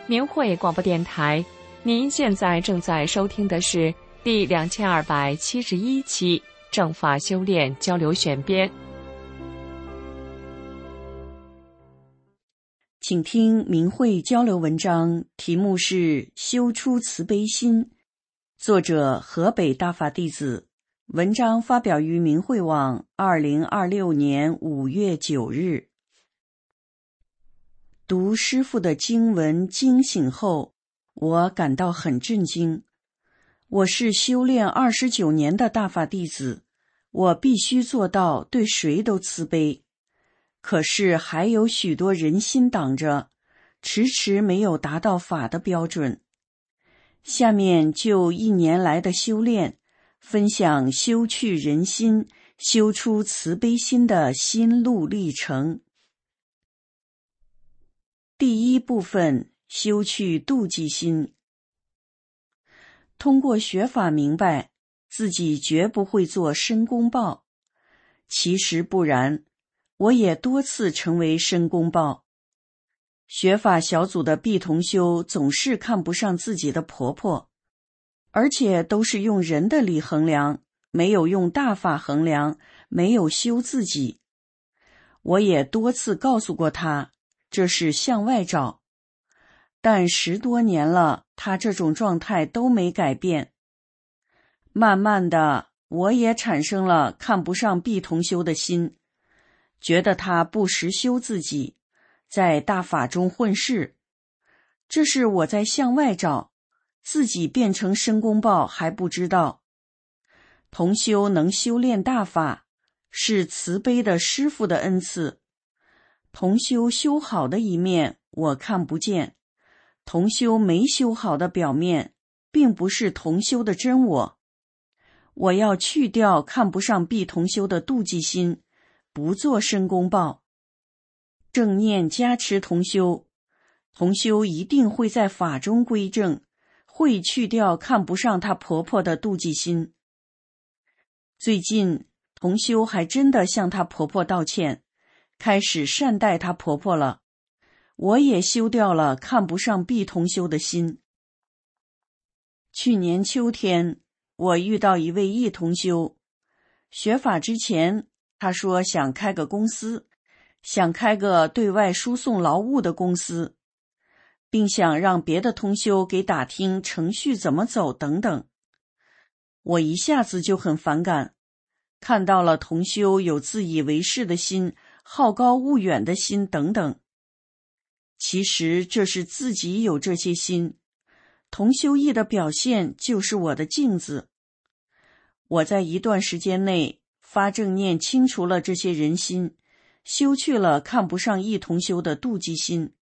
明慧广播电台，您现在正在收听的是第2271期正法修炼交流选编。 请听明慧交流文章，题目是修出慈悲心，作者河北大法弟子，文章发表于明慧网2026年5月9日。读师父的经文惊醒后，我感到很震惊。我是修炼29年的大法弟子，我必须做到对谁都慈悲。可是还有许多人心挡着，迟迟没有达到法的标准。下面就1年来的修炼，分享修去人心、修出慈悲心的心路历程。第一部分，修去妒忌心。通过学法明白，自己绝不会做申公豹。其实不然，我也多次成为申公豹。学法小组的毕同修总是看不上自己的婆婆，而且都是用人的理衡量，没有用大法衡量，没有修自己。我也多次告诉过他，这是向外找，但10多年了，他这种状态都没改变。慢慢的，我也产生了看不上毕同修的心，觉得他不实修自己，在大法中混世。这是我在向外找，自己变成申公豹还不知道。同修能修炼大法，是慈悲的师父的恩赐。同修修好的一面我看不见，同修没修好的表面并不是同修的真我。我要去掉看不上毕同修的妒忌心，不做申公豹。正念加持同修，同修一定会在法中归正，会去掉看不上她婆婆的妒忌心。最近同修还真的向她婆婆道歉，开始善待她婆婆了。我也修掉了看不上毕同修的心。去年秋天，我遇到一位异同修，学法之前，他说想开个公司，想开个对外输送劳务的公司，并想让别的同修给打听程序怎么走等等。我一下子就很反感，看到了同修有自以为是的心、好高骛远的心等等。其实这是自己有这些心，同修义的表现就是我的镜子。我在一段时间内发正念清除了这些人心，修去了看不上异同修的妒忌心。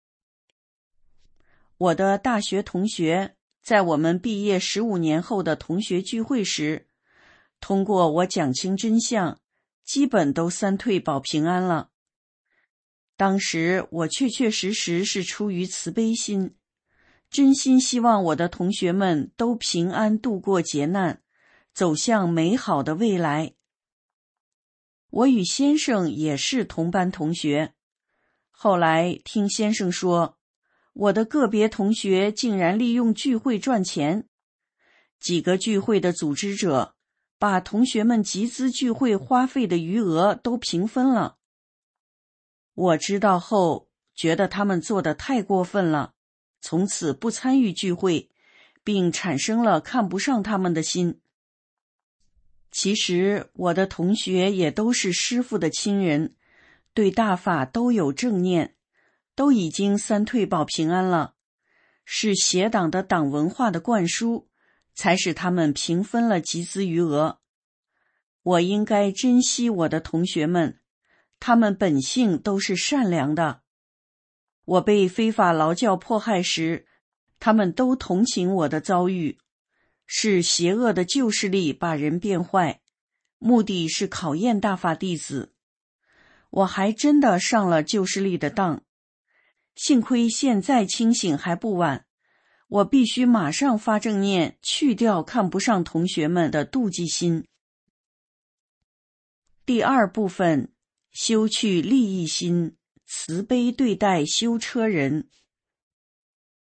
我的大学同学在我们毕业15年后的同学聚会时，通过我讲清真相，基本都三退保平安了。当时我确确实实是出于慈悲心，真心希望我的同学们都平安度过劫难，走向美好的未来。我与先生也是同班同学，后来听先生说，我的个别同学竟然利用聚会赚钱。几个聚会的组织者把同学们集资聚会花费的余额都平分了。我知道后，觉得他们做得太过分了，从此不参与聚会，并产生了看不上他们的心。其实我的同学也都是师父的亲人，对大法都有正念，都已经三退保平安了，是邪党的党文化的灌输，才使他们平分了集资余额。我应该珍惜我的同学们，他们本性都是善良的。我被非法劳教迫害时，他们都同情我的遭遇，是邪恶的旧势力把人变坏，目的是考验大法弟子。我还真的上了旧势力的当，幸亏现在清醒还不晚，我必须马上发正念，去掉看不上同学们的妒忌心。第二部分，修去利益心，慈悲对待修车人。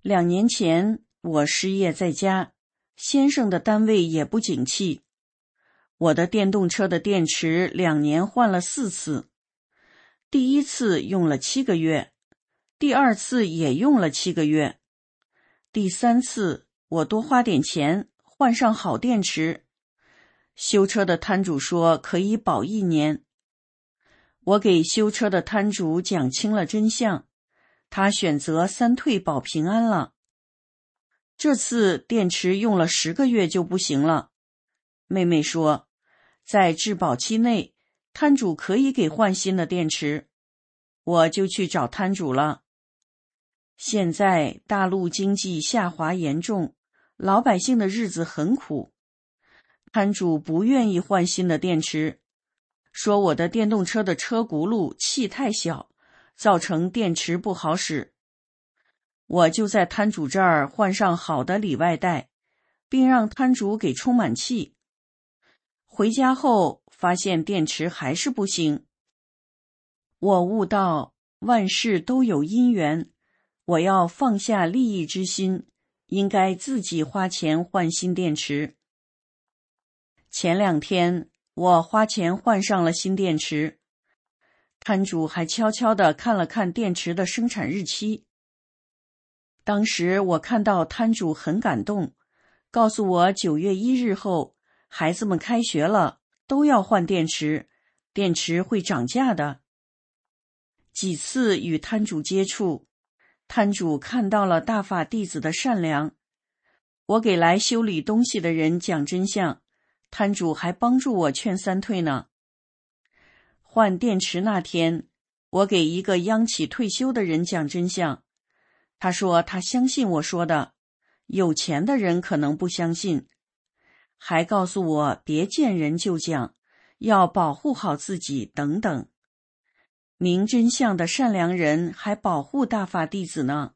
2年前我失业在家，先生的单位也不景气。我的电动车的电池2年换了4次，第一次用了7个月，第二次也用了7个月，第3次我多花点钱换上好电池，修车的摊主说可以保1年。我给修车的摊主讲清了真相，他选择3退保平安了。这次电池用了10个月就不行了。妹妹说，在质保期内，摊主可以给换新的电池，我就去找摊主了。现在大陆经济下滑严重，老百姓的日子很苦。摊主不愿意换新的电池，说我的电动车的车轱辘气太小，造成电池不好使。我就在摊主这儿换上好的里外带，并让摊主给充满气。回家后发现电池还是不行。我悟到万事都有因缘，我要放下利益之心，应该自己花钱换新电池。前2天我花钱换上了新电池，摊主还悄悄地看了看电池的生产日期。当时我看到摊主很感动，告诉我9月1日后，孩子们开学了，都要换电池，电池会涨价的。几次与摊主接触，摊主看到了大法弟子的善良。我给来修理东西的人讲真相，摊主还帮助我劝3退呢。换电池那天，我给一个央企退休的人讲真相，他说他相信我说的，有钱的人可能不相信，还告诉我别见人就讲，要保护好自己等等。明真相的善良人还保护大法弟子呢。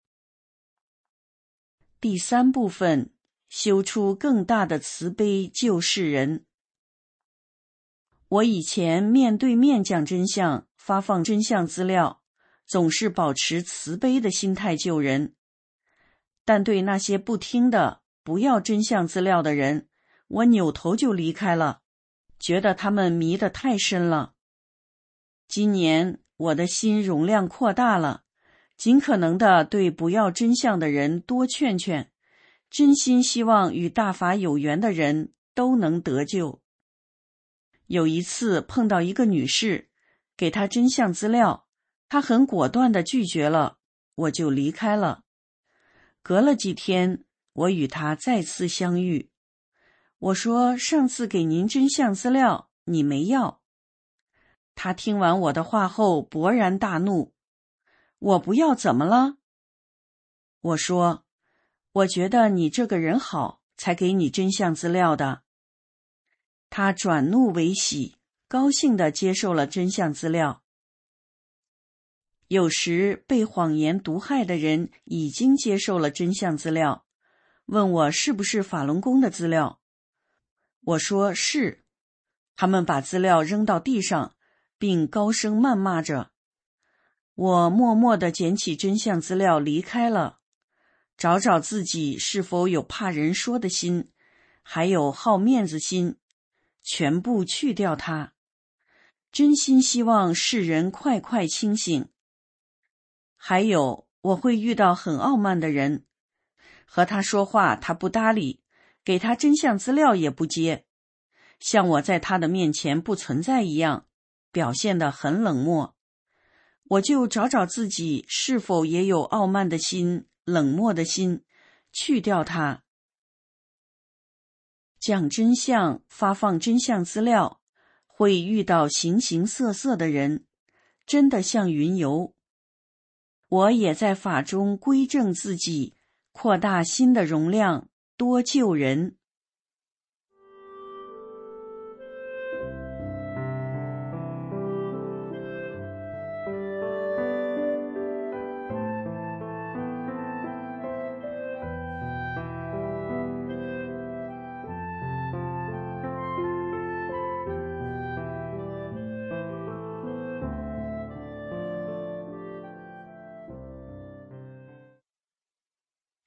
第3部分，修出更大的慈悲救世人。我以前面对面讲真相，发放真相资料，总是保持慈悲的心态救人。但对那些不听的、不要真相资料的人，我扭头就离开了，觉得他们迷得太深了。今年我的心容量扩大了，尽可能的对不要真相的人多劝劝，真心希望与大法有缘的人都能得救。有一次碰到一个女士，给她真相资料，她很果断地拒绝了，我就离开了。隔了几天，我与她再次相遇，我说上次给您真相资料，你没要。她听完我的话后勃然大怒，我不要怎么了？我说，我觉得你这个人好，才给你真相资料的。他转怒为喜，高兴地接受了真相资料。有时被谎言毒害的人已经接受了真相资料，问我是不是法轮功的资料。我说是。他们把资料扔到地上，并高声谩骂着。我默默地捡起真相资料离开了，找找自己是否有怕人说的心，还有好面子心，全部去掉它。真心希望世人快快清醒。还有，我会遇到很傲慢的人，和他说话他不搭理，给他真相资料也不接，像我在他的面前不存在一样，表现得很冷漠。我就找找自己是否也有傲慢的心、冷漠的心，去掉它。讲真相，发放真相资料，会遇到形形色色的人，真的像云游。我也在法中归正自己，扩大心的容量，多救人。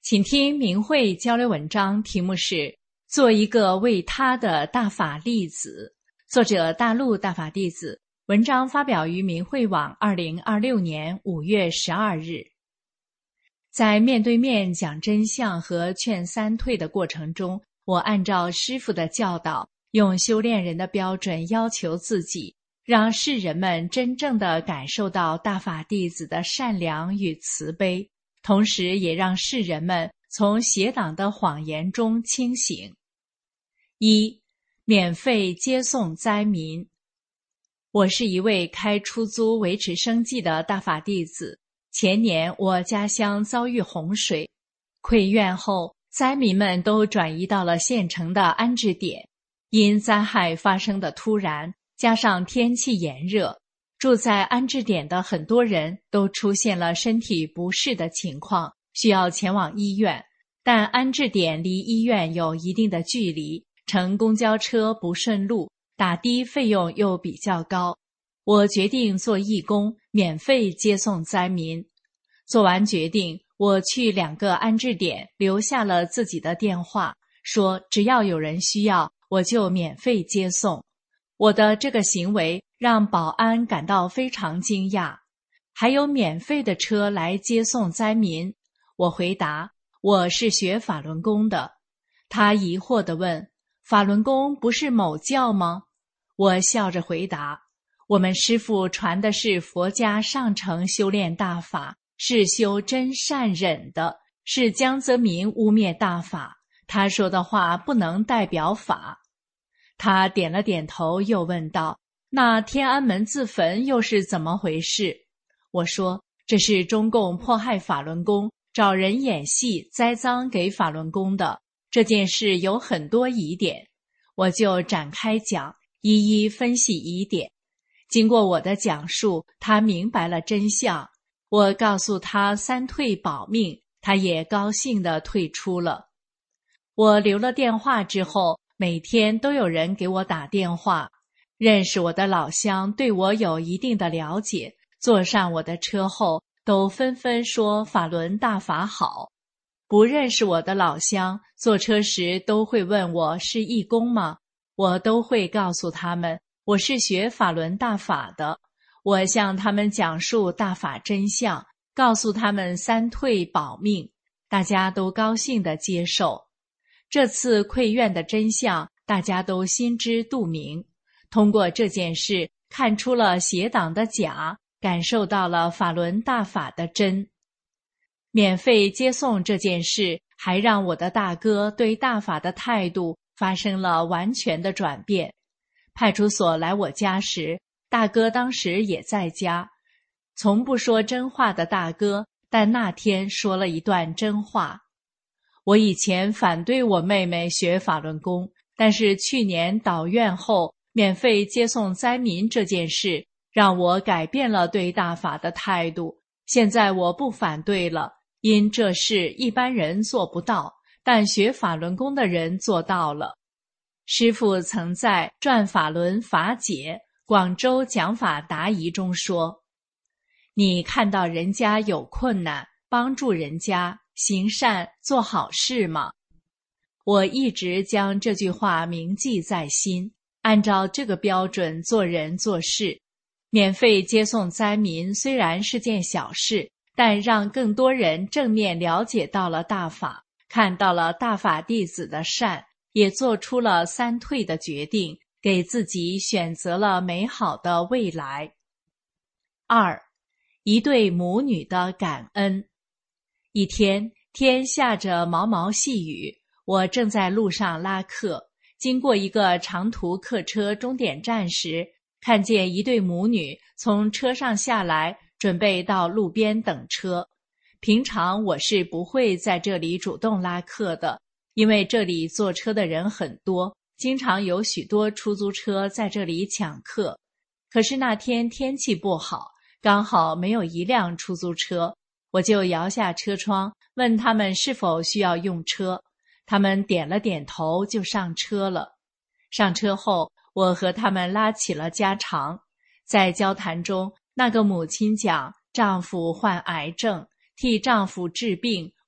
请听明慧交流文章，题目是做一个为他的大法弟子，作者大陆大法弟子，文章发表于明慧网2026年5月12日。在面对面讲真相和劝三退的过程中，我按照师父的教导，用修炼人的标准要求自己，让世人们真正地感受到大法弟子的善良与慈悲，同时也让世人们从邪党的谎言中清醒。1. 免费接送灾民。我是一位开出租维持生计的大法弟子。前年我家乡遭遇洪水，溃院后，灾民们都转移到了县城的安置点。因灾害发生的突然，加上天气炎热，住在安置点的很多人都出现了身体不适的情况，需要前往医院。但安置点离医院有一定的距离，乘公交车不顺路，打的费用又比较高。我决定做义工，免费接送灾民。做完决定，我去2个安置点留下了自己的电话，说只要有人需要，我就免费接送。我的这个行为让保安感到非常惊讶。还有免费的车来接送灾民？我回答，我是学法轮功的。他疑惑地问，法轮功不是某教吗？我笑着回答，我们师父传的是佛家上乘修炼大法，是修真善忍的，是江泽民污蔑大法，他说的话不能代表法。他点了点头，又问道，那天安门自焚又是怎么回事？我说，这是中共迫害法轮功，找人演戏栽赃给法轮功的，这件事有很多疑点。我就展开讲，一一分析疑点。经过我的讲述，他明白了真相。我告诉他三退保命，他也高兴地退出了。我留了电话之后，每天都有人给我打电话。认识我的老乡对我有一定的了解，坐上我的车后，都纷纷说法轮大法好。不认识我的老乡，坐车时都会问我是义工吗？我都会告诉他们，我是学法轮大法的。我向他们讲述大法真相，告诉他们三退保命，大家都高兴地接受。这次溃院的真相，大家都心知肚明。通过这件事，看出了邪党的假，感受到了法轮大法的真。免费接送这件事，还让我的大哥对大法的态度发生了完全的转变。派出所来我家时，大哥当时也在家。从不说真话的大哥，但那天说了一段真话。我以前反对我妹妹学法轮功，但是去年倒院后免费接送灾民这件事，让我改变了对大法的态度。现在我不反对了，因这事一般人做不到，但学法轮功的人做到了。师父曾在《转法轮法解》广州讲法答疑中说，你看到人家有困难，帮助人家，行善做好事吗？我一直将这句话铭记在心，按照这个标准做人做事。免费接送灾民虽然是件小事，但让更多人正面了解到了大法，看到了大法弟子的善，也做出了三退的决定，给自己选择了美好的未来。2. 一对母女的感恩。一天，天下着毛毛细雨，我正在路上拉客，经过一个长途客车终点站时，看见一对母女从车上下来，准备到路边等车。平常我是不会在这里主动拉客的，因为这里坐车的人很多，经常有许多出租车在这里抢客。可是那天天气不好，刚好没有一辆出租车，我就摇下车窗，问他们是否需要用车。他们点了点头，就上车了。上车后，我和他们拉起了家常。在交谈中，那个母亲讲，丈夫患癌症，替丈夫治病，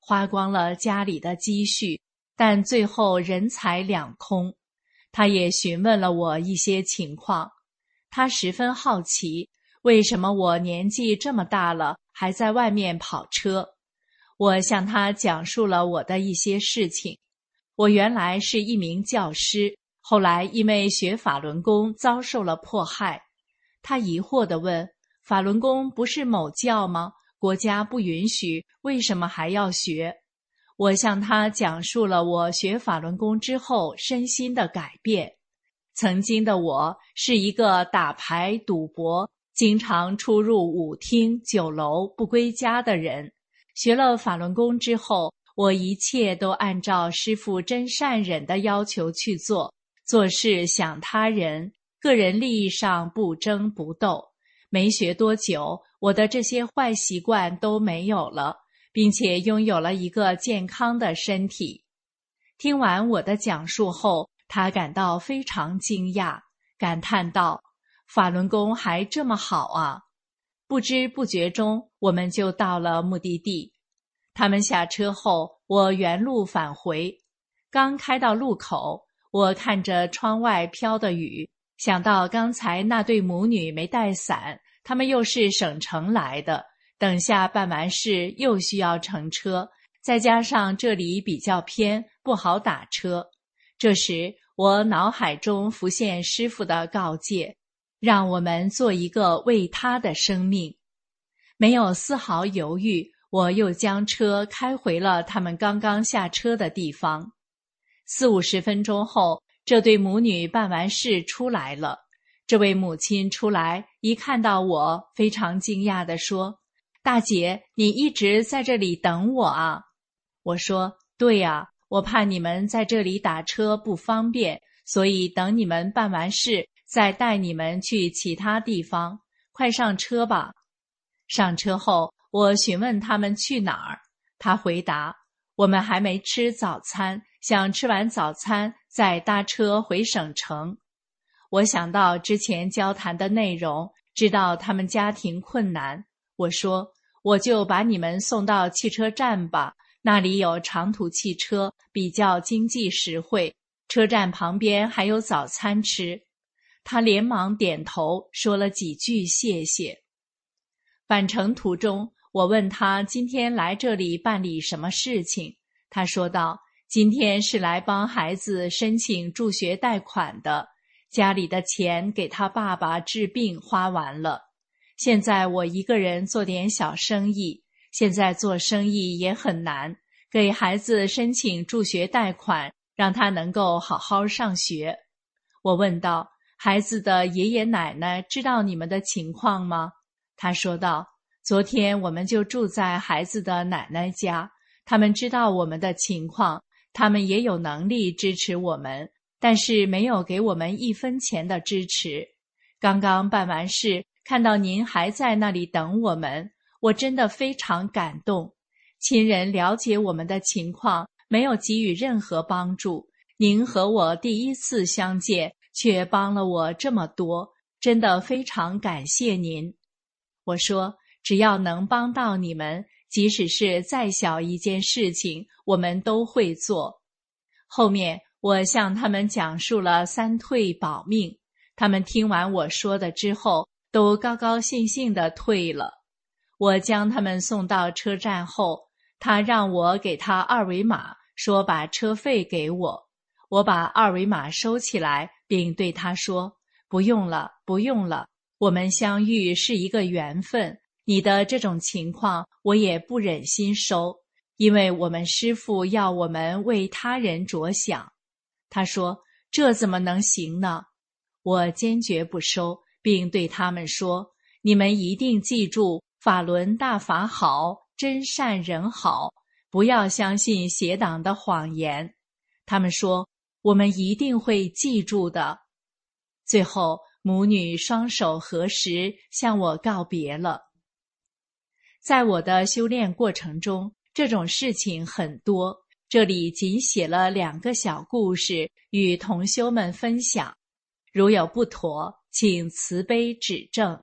花光了家里的积蓄，但最后人财两空。他也询问了我一些情况，他十分好奇，为什么我年纪这么大了还在外面跑车。我向他讲述了我的一些事情。我原来是一名教师，后来因为学法轮功遭受了迫害。他疑惑地问，法轮功不是某教吗？国家不允许，为什么还要学？我向他讲述了我学法轮功之后身心的改变。曾经的我是一个打牌赌博，经常出入舞厅酒楼不归家的人。学了法轮功之后，我一切都按照师父真善忍的要求去做，做事想他人，个人利益上不争不斗。没学多久，我的这些坏习惯都没有了，并且拥有了一个健康的身体。听完我的讲述后，他感到非常惊讶，感叹道：法轮功还这么好啊！不知不觉中，我们就到了目的地。他们下车后，我原路返回。刚开到路口，我看着窗外飘的雨，想到刚才那对母女没带伞，他们又是省城来的，等下办完事又需要乘车，再加上这里比较偏，不好打车。这时，我脑海中浮现师父的告诫，让我们做一个为他的生命。没有丝毫犹豫，我又将车开回了他们刚刚下车的地方。40-50分钟后，这对母女办完事出来了。这位母亲出来，一看到我，非常惊讶地说：大姐，你一直在这里等我啊？我说：对呀，我怕你们在这里打车不方便，所以等你们办完事，再带你们去其他地方。快上车吧。上车后，我询问他们去哪儿。他回答：我们还没吃早餐，想吃完早餐再搭车回省城。我想到之前交谈的内容，知道他们家庭困难。我说：我就把你们送到汽车站吧，那里有长途汽车，比较经济实惠，车站旁边还有早餐吃。他连忙点头，说了几句谢谢。返程途中，我问他今天来这里办理什么事情。他说道：今天是来帮孩子申请助学贷款的，家里的钱给他爸爸治病花完了。现在我一个人做点小生意，现在做生意也很难，给孩子申请助学贷款，让他能够好好上学。我问道：孩子的爷爷奶奶知道你们的情况吗？他说道：昨天我们就住在孩子的奶奶家，他们知道我们的情况，他们也有能力支持我们，但是没有给我们1分钱的支持。刚刚办完事，看到您还在那里等我们，我真的非常感动。亲人了解我们的情况，没有给予任何帮助，您和我第一次相见，却帮了我这么多，真的非常感谢您。我说：只要能帮到你们，即使是再小一件事情，我们都会做。后面我向他们讲述了3退保命，他们听完我说的之后，都高高兴兴地退了。我将他们送到车站后，他让我给他2维码，说把车费给我。我把2维码收起来，并对他说：不用了，不用了，我们相遇是一个缘分，你的这种情况我也不忍心收，因为我们师父要我们为他人着想。他说：这怎么能行呢？我坚决不收，并对他们说：你们一定记住，法轮大法好，真善人好，不要相信邪党的谎言。他们说：我们一定会记住的。最后母女双手合十，向我告别了。在我的修炼过程中，这种事情很多，这里仅写了2个小故事与同修们分享，如有不妥，请慈悲指正。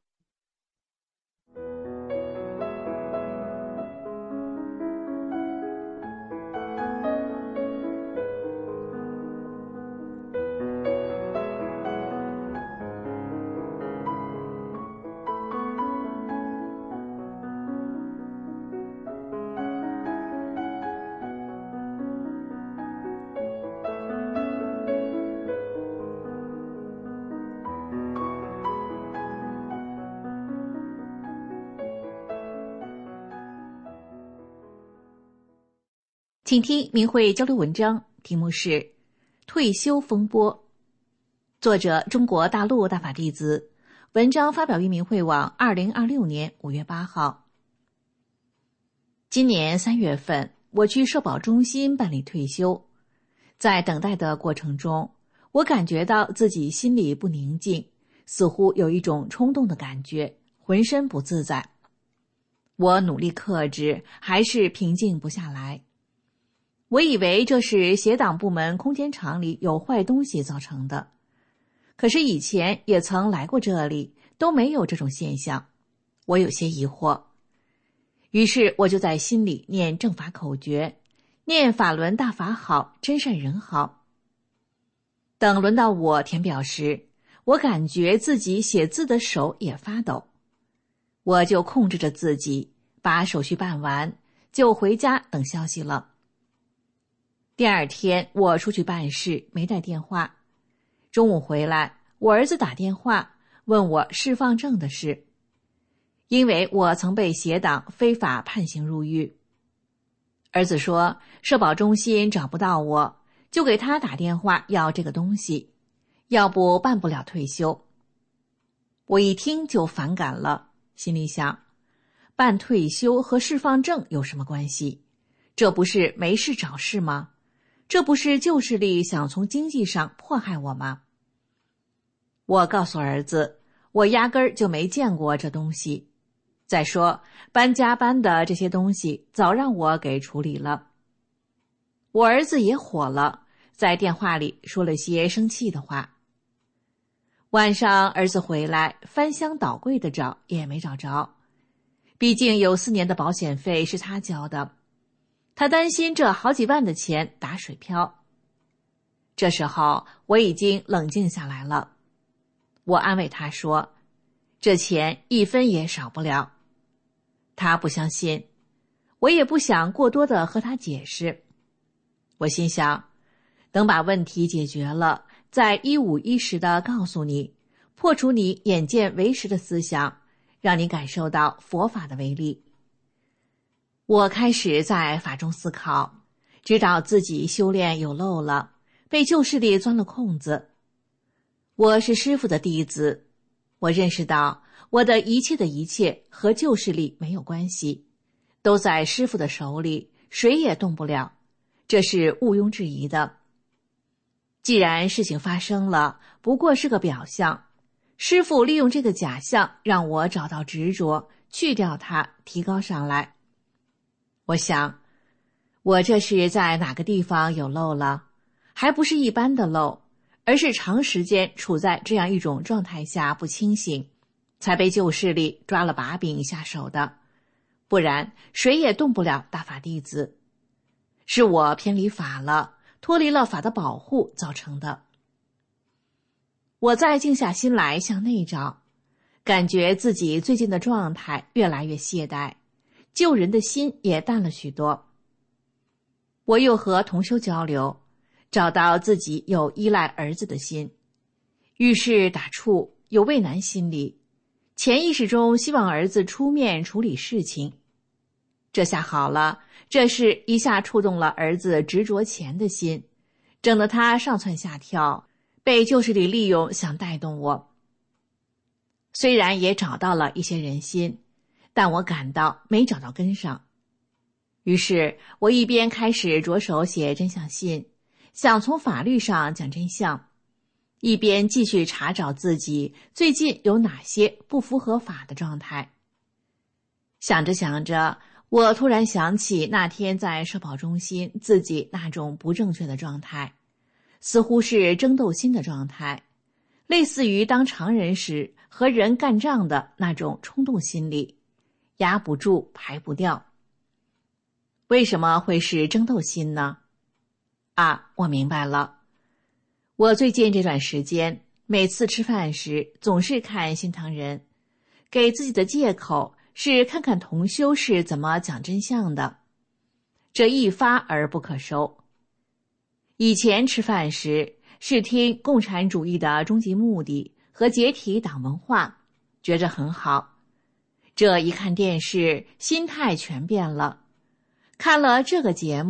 请听明慧交流文章，题目是《退休风波》，作者中国大陆大法弟子，文章发表于明慧网2026年5月8号。今年3月份，我去社保中心办理退休，在等待的过程中，我感觉到自己心里不宁静，似乎有一种冲动的感觉，浑身不自在。我努力克制，还是平静不下来。我以为这是协党部门空间场里有坏东西造成的，可是以前也曾来过这里，都没有这种现象。我有些疑惑，于是我就在心里念正法口诀，念法轮大法好，真善人好。等轮到我填表时，我感觉自己写字的手也发抖，我就控制着自己，把手续办完，就回家等消息了。第二天我出去办事，没带电话。中午回来，我儿子打电话问我释放证的事，因为我曾被协党非法判刑入狱。儿子说社保中心找不到我，就给他打电话要这个东西，要不办不了退休。我一听就反感了，心里想，办退休和释放证有什么关系？这不是没事找事吗？这不是旧势力想从经济上迫害我吗？我告诉儿子，我压根儿就没见过这东西。再说，搬家搬的这些东西早让我给处理了。我儿子也火了，在电话里说了些生气的话。晚上儿子回来，翻箱倒柜的找，也没找着。毕竟有4年的保险费是他交的，他担心这好几万的钱打水漂。这时候我已经冷静下来了，我安慰他说，这钱1分也少不了。他不相信，我也不想过多的和他解释。我心想，等把问题解决了，再一五一十的告诉你，破除你眼见为实的思想，让你感受到佛法的威力。我开始在法中思考，知道自己修炼有漏了，被旧势力钻了空子。我是师父的弟子，我认识到我的一切和旧势力没有关系，都在师父的手里，谁也动不了，这是毋庸置疑的。既然事情发生了，不过是个表象，师父利用这个假象让我找到执着，去掉它，提高上来。我想，我这是在哪个地方有漏了？还不是一般的漏，而是长时间处在这样一种状态下不清醒，才被旧势力抓了把柄下手的，不然谁也动不了大法弟子。是我偏离法了，脱离了法的保护造成的。我再静下心来向内找，感觉自己最近的状态越来越懈怠，救人的心也淡了许多。我又和同修交流，找到自己有依赖儿子的心，遇事打怵，有畏难心理，潜意识中希望儿子出面处理事情。这下好了，这事一下触动了儿子执着钱的心，整得他上蹿下跳，被旧势力利用，想带动我。虽然也找到了一些人心，但我感到没找到根上。于是我一边开始着手写真相信，想从法律上讲真相，一边继续查找自己最近有哪些不符合法的状态。想着想着，我突然想起那天在社保中心自己那种不正确的状态，似乎是争斗心的状态，类似于当常人时和人干仗的那种冲动心理，压不住排不掉。为什么会是争斗心呢？我明白了。我最近这段时间每次吃饭时总是看心堂人，给自己的借口是看看同修是怎么讲真相的，这一发而不可收。以前吃饭时是听共产主义的终极目的和解体党文化，觉着很好。这一看电视，心态全变了。看了这个节目，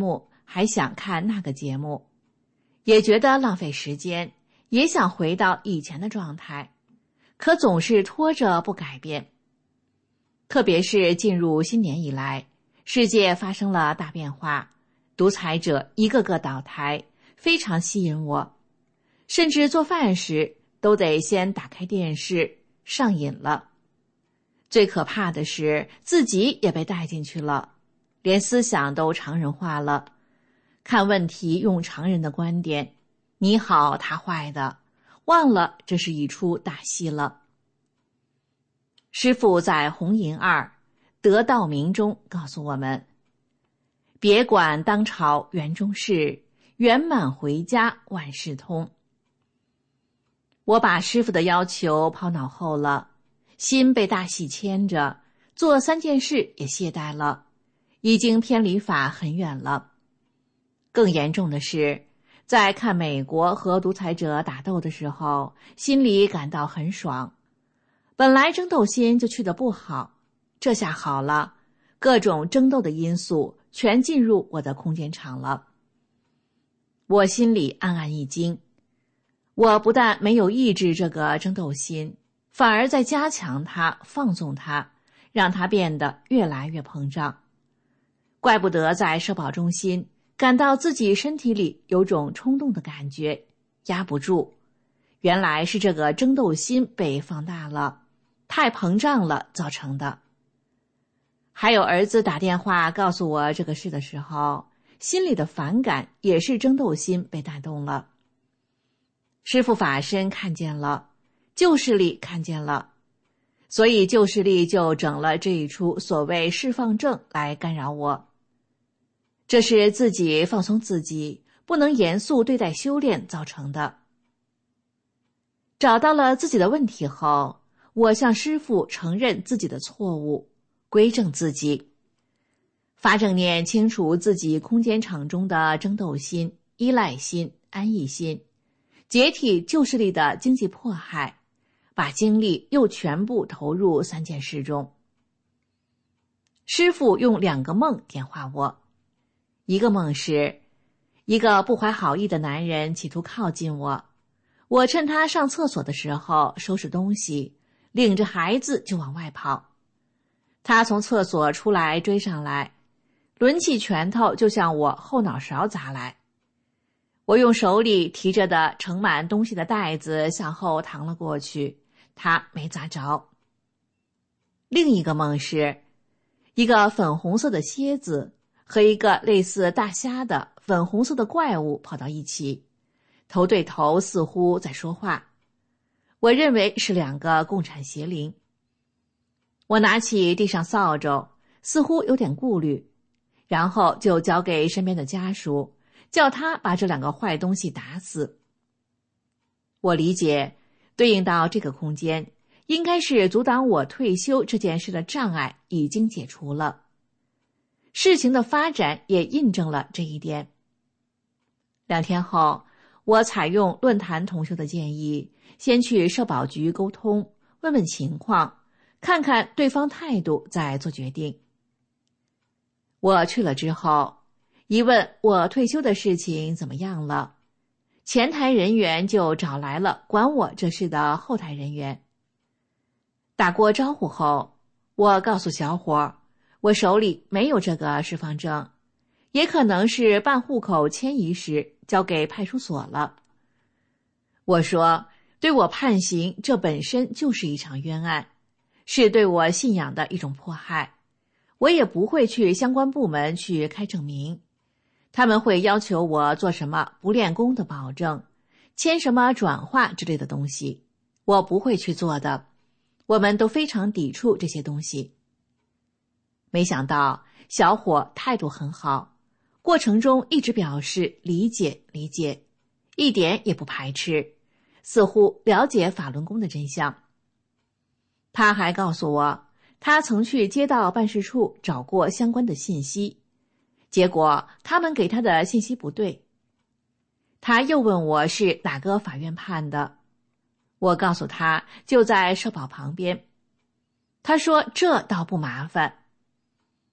还想看那个节目，也觉得浪费时间，也想回到以前的状态，可总是拖着不改变。特别是进入新年以来，世界发生了大变化，独裁者一个个倒台，非常吸引我，甚至做饭时都得先打开电视，上瘾了。最可怕的是自己也被带进去了，连思想都常人化了，看问题用常人的观点，你好他坏的，忘了这是一出大戏了。师父在红银2得道明中告诉我们，别管当朝园中事，圆满回家万事通。我把师父的要求抛脑后了，心被大戏牵着，做3件事也懈怠了，已经偏离法很远了。更严重的是，在看美国和独裁者打斗的时候，心里感到很爽。本来争斗心就去得不好，这下好了，各种争斗的因素全进入我的空间场了。我心里暗暗一惊，我不但没有抑制这个争斗心，反而在加强它，放纵它，让它变得越来越膨胀。怪不得在社保中心感到自己身体里有种冲动的感觉，压不住，原来是这个争斗心被放大了，太膨胀了造成的。还有儿子打电话告诉我这个事的时候，心里的反感也是争斗心被带动了。师父法身看见了，旧势力看见了，所以旧势力就整了这一出所谓释放症来干扰我。这是自己放松自己，不能严肃对待修炼造成的。找到了自己的问题后，我向师父承认自己的错误，归正自己，发正念清除自己空间场中的争斗心、依赖心、安逸心，解体旧势力的经济迫害，把精力又全部投入3件事中。师父用2个梦点化我，一个梦是一个不怀好意的男人企图靠近我，我趁他上厕所的时候收拾东西，领着孩子就往外跑。他从厕所出来追上来，抡起拳头就向我后脑勺砸来。我用手里提着的盛满东西的袋子向后搪了过去，他没砸着。另一个梦是一个粉红色的蝎子和一个类似大虾的粉红色的怪物跑到一起，头对头似乎在说话。我认为是2个共产邪灵。我拿起地上扫帚，似乎有点顾虑，然后就交给身边的家属，叫他把这2个坏东西打死。我理解，对应到这个空间，应该是阻挡我退休这件事的障碍已经解除了。事情的发展也印证了这一点。2天后，我采用论坛同修的建议，先去社保局沟通，问问情况，看看对方态度，再做决定。我去了之后，一问我退休的事情怎么样了，前台人员就找来了管我这事的后台人员。打过招呼后，我告诉小伙，我手里没有这个释放证，也可能是办户口迁移时交给派出所了。我说，对我判刑，这本身就是一场冤案，是对我信仰的一种迫害，我也不会去相关部门去开证明，他们会要求我做什么不练功的保证，签什么转化之类的东西，我不会去做的，我们都非常抵触这些东西。没想到小伙态度很好，过程中一直表示理解，一点也不排斥，似乎了解法轮功的真相。他还告诉我，他曾去街道办事处找过相关的信息，结果他们给他的信息不对。他又问我是哪个法院判的，我告诉他就在社保旁边。他说这倒不麻烦。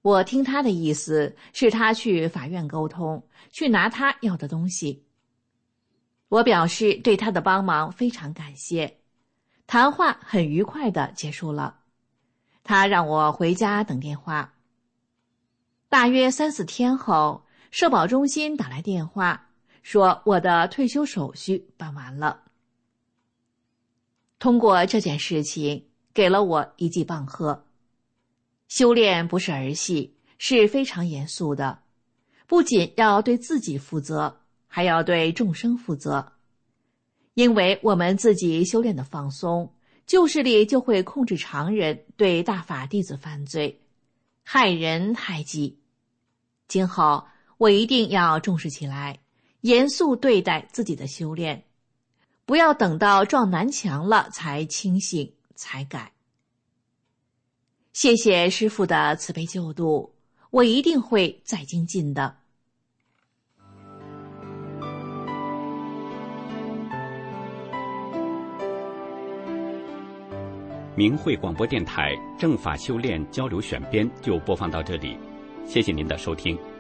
我听他的意思是他去法院沟通，去拿他要的东西。我表示对他的帮忙非常感谢。谈话很愉快地结束了。他让我回家等电话。大约3-4天后，社保中心打来电话，说我的退休手续办完了。通过这件事情，给了我一记棒喝。修炼不是儿戏，是非常严肃的，不仅要对自己负责，还要对众生负责。因为我们自己修炼的放松，旧势力就会控制常人对大法弟子犯罪，害人害己。今后我一定要重视起来，严肃对待自己的修炼，不要等到撞南墙了才清醒才改。谢谢师父的慈悲救度，我一定会再精进的。 明慧广播电台正法修炼交流选编就播放到这里，谢谢您的收听。